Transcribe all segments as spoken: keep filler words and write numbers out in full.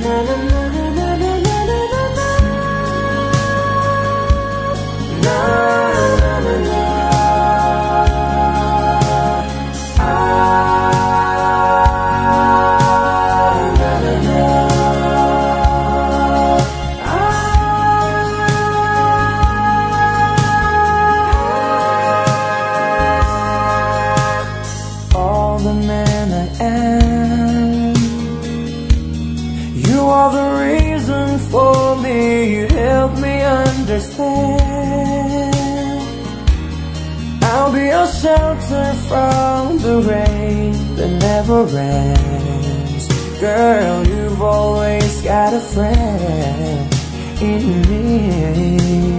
The man I am, you are the reason for me. You help me understand. I'll be your shelter from the rain that never ends. Girl, you've always got a friend in me.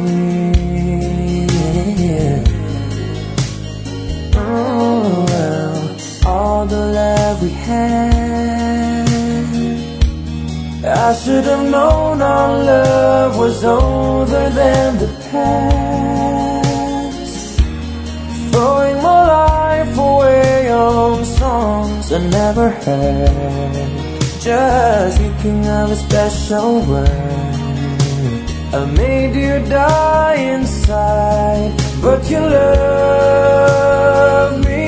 Oh, well, all the love we had, I should have known our love was older than the past. Throwing my life away on songs I never heard, just thinking of a special word. I made you die inside, but you love me.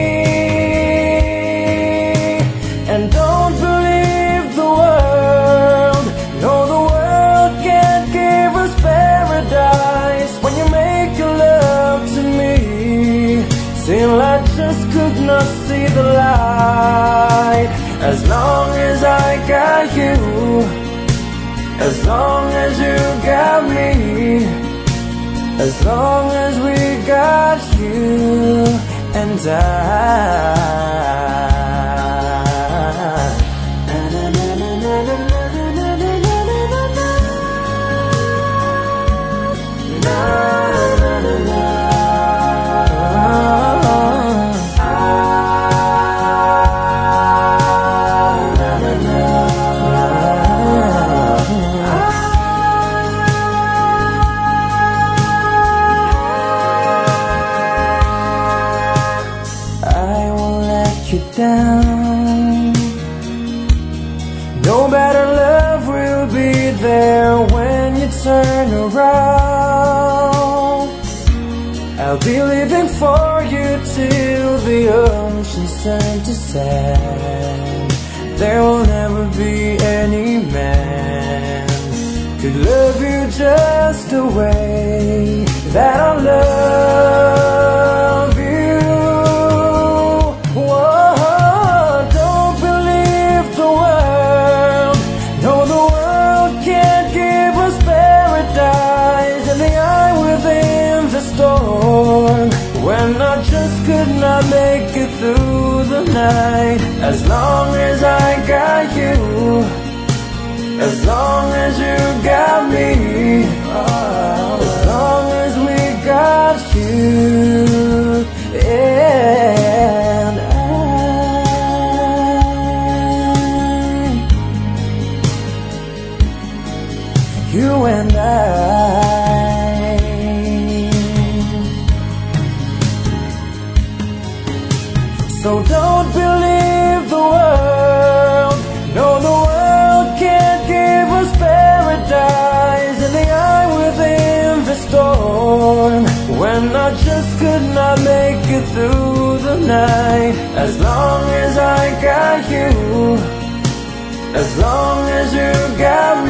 And don't believe the world, no, the world can't give us paradise. When you make your love to me, still I just could not see the light. As long as I got you, as long as you got me, as long as we got you and I. You down. No better love will be there when you turn around. I'll be living for you till the oceans turn to sand. There will never be any man could love you just the way that I love you. When I just could not make it through the night. As long as I got you, as long as you got me, as long as we got you and I, you and I. So don't believe the world, no, the world can't give us paradise. In the eye within the storm, when I just could not make it through the night. As long as I got you, as long as you got me,